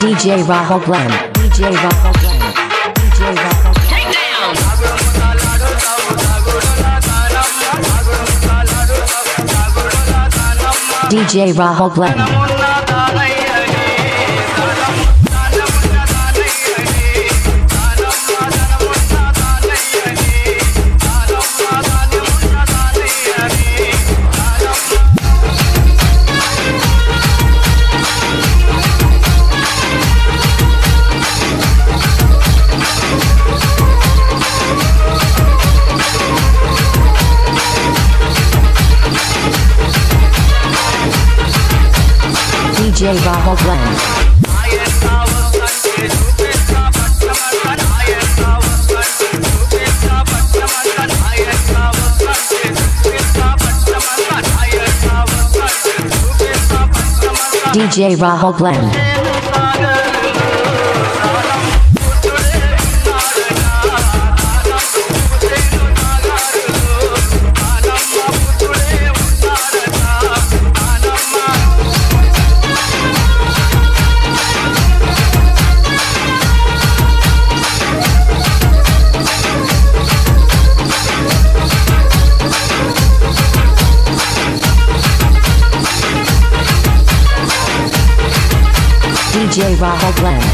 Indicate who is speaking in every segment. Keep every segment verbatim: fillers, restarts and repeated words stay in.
Speaker 1: D J Rahul Glenn, D J Rahul Glenn, D J Rahul Glenn. Take down. D J Rahul Glenn. D J Rahul Glenn. D J Rahul Glenn. D J Rahul Glenn.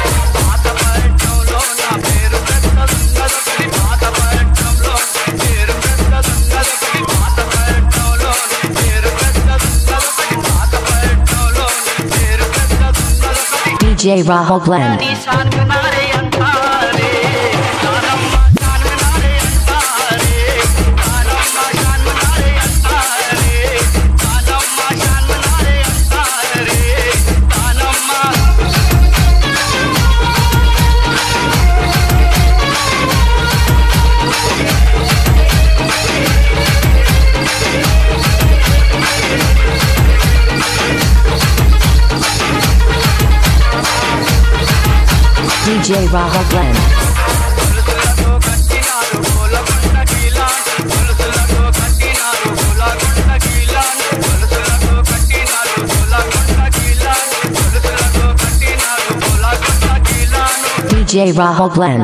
Speaker 1: D J Rahul Glenn. D J Rahul Glenn. D J Rahul Glenn.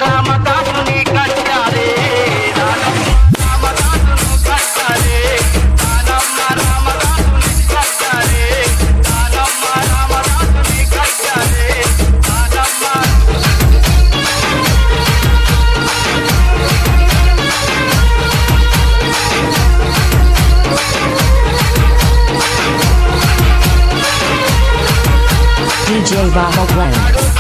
Speaker 1: D J Rahul Glenn.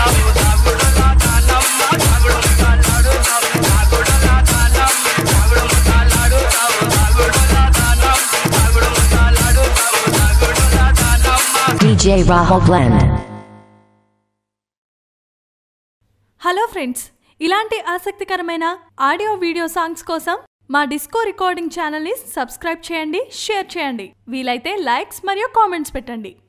Speaker 1: D J Rahul Glenn.
Speaker 2: Hello friends, ఇలాంటి ఆసక్తికరమైన audio video songs కోసం మా disco recording ఛానల్ని subscribe చేయండి, share చేయండి, వీలైతే likes మరియు comments పెట్టండి.